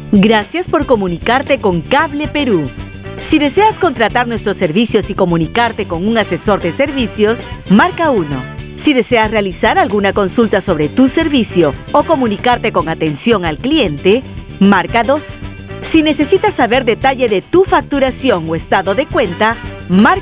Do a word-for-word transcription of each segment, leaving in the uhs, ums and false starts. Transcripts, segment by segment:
Gracias por comunicarte con Cable Perú. Si deseas contratar nuestros servicios y comunicarte con un asesor de servicios, marca uno. Si deseas realizar alguna consulta sobre tu servicio o comunicarte con atención al cliente, marca dos. Si necesitas saber detalle de tu facturación o estado de cuenta, marca.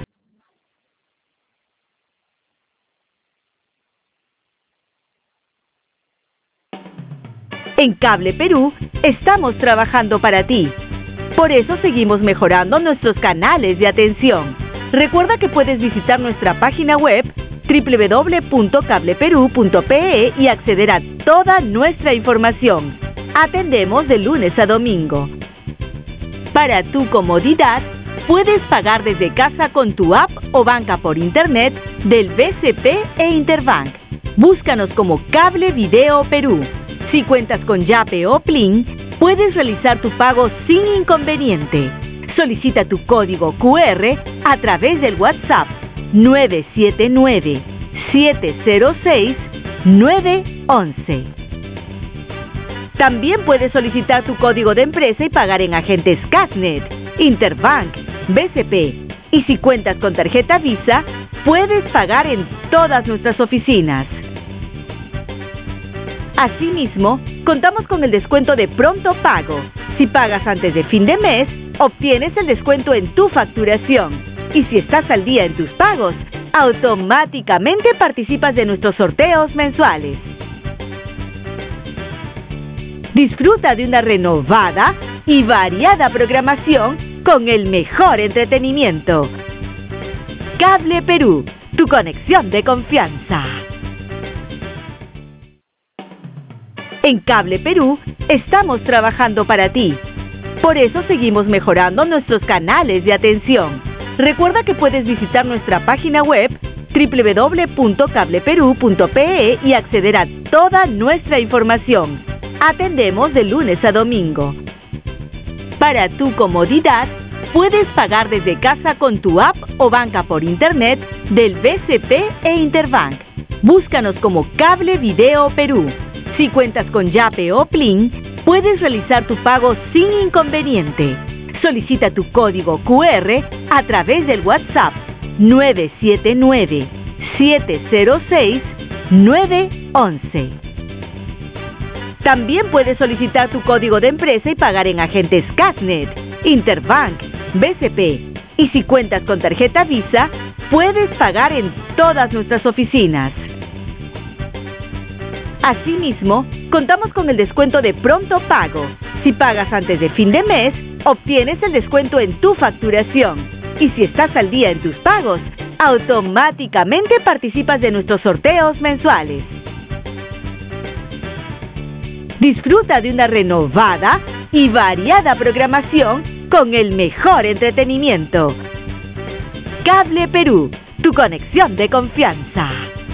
En Cable Perú estamos trabajando para ti. Por eso seguimos mejorando nuestros canales de atención. Recuerda que puedes visitar nuestra página web doble u doble u doble u punto cable perú punto pe e y acceder a toda nuestra información. Atendemos de lunes a domingo. Para tu comodidad, puedes pagar desde casa con tu app o banca por internet del B C P e Interbank. Búscanos como Cable Video Perú. Si cuentas con Yape o Plin, puedes realizar tu pago sin inconveniente. Solicita tu código cu erre a través del WhatsApp nueve siete nueve, siete cero seis, nueve once. También puedes solicitar tu código de empresa y pagar en agentes Casnet, Interbank, B C P. Y si cuentas con tarjeta Visa, puedes pagar en todas nuestras oficinas. Asimismo, contamos con el descuento de pronto pago. Si pagas antes de fin de mes, obtienes el descuento en tu facturación. Y si estás al día en tus pagos, automáticamente participas de nuestros sorteos mensuales. Disfruta de una renovada y variada programación con el mejor entretenimiento. Cable Perú, tu conexión de confianza. En Cable Perú estamos trabajando para ti. Por eso seguimos mejorando nuestros canales de atención. Recuerda que puedes visitar nuestra página web doble u doble u doble u punto cable perú punto pe e y acceder a toda nuestra información. Atendemos de lunes a domingo. Para tu comodidad, puedes pagar desde casa con tu app o banca por internet del B C P e Interbank. Búscanos como Cable Video Perú. Si cuentas con Yape o Plin, puedes realizar tu pago sin inconveniente. Solicita tu código cu erre a través del WhatsApp nueve siete nueve, siete cero seis, nueve once. También puedes solicitar tu código de empresa y pagar en agentes Casnet, Interbank, B C P. Y si cuentas con tarjeta Visa, puedes pagar en todas nuestras oficinas. Asimismo, contamos con el descuento de pronto pago. Si pagas antes de fin de mes, obtienes el descuento en tu facturación. Y si estás al día en tus pagos, automáticamente participas de nuestros sorteos mensuales. Disfruta de una renovada y variada programación con el mejor entretenimiento. Cable Perú, tu conexión de confianza.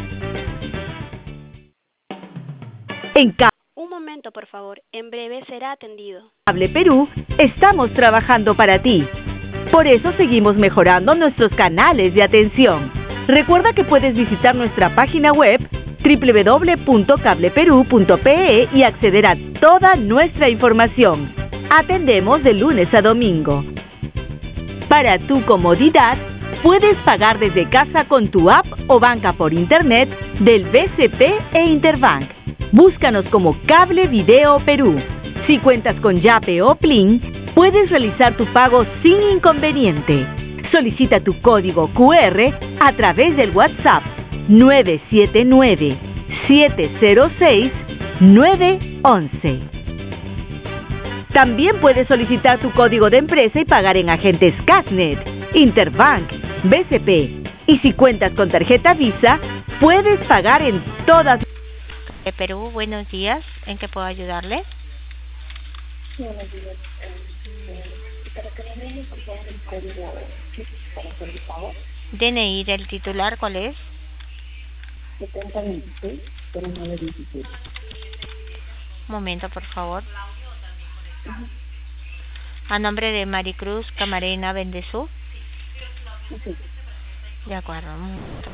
En Cable Un momento, por favor. En breve será atendido. Cable Perú estamos trabajando para ti. Por eso seguimos mejorando nuestros canales de atención. Recuerda que puedes visitar nuestra página web doble u doble u doble u punto cable perú punto pe e y acceder a toda nuestra información. Atendemos de lunes a domingo. Para tu comodidad, puedes pagar desde casa con tu app o banca por internet del B C P e Interbank. Búscanos como Cable Video Perú. Si cuentas con Yape o Plin, puedes realizar tu pago sin inconveniente. Solicita tu código cu erre a través del WhatsApp nueve siete nueve, siete cero seis, nueve once. También puedes solicitar tu código de empresa y pagar en agentes Casnet, Interbank, B C P. Y si cuentas con tarjeta Visa, puedes pagar en todas. De Perú, buenos días. ¿En qué puedo ayudarle? Sí, buenos días. Eh, para que me den, por favor, el código para hacer el pago. D N I del titular, ¿cuál es? setenta veintiséis, cero nueve diecisiete. Un momento, por favor. Uh-huh. A nombre de Maricruz Camarena Bendezú. Sí. De acuerdo, un momento.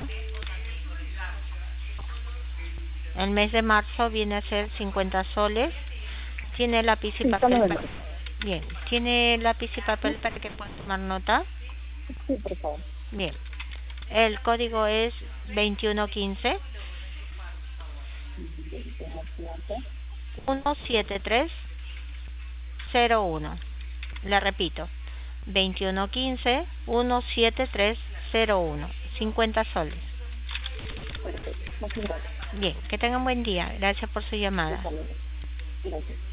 El mes de marzo viene a ser cincuenta soles. Tiene lápiz y Sí, papel. solo de Pa marzo. Bien, ¿tiene lápiz y papel para que pueda tomar nota? Sí, por favor. Bien, el código es veintiuno quince, ciento setenta y tres cero uno. Le repito, veintiuno quince, ciento setenta y tres cero uno. cincuenta soles. Perfecto. Muchas gracias. Bien, que tengan buen día. Gracias por su llamada. Hasta luego. Gracias.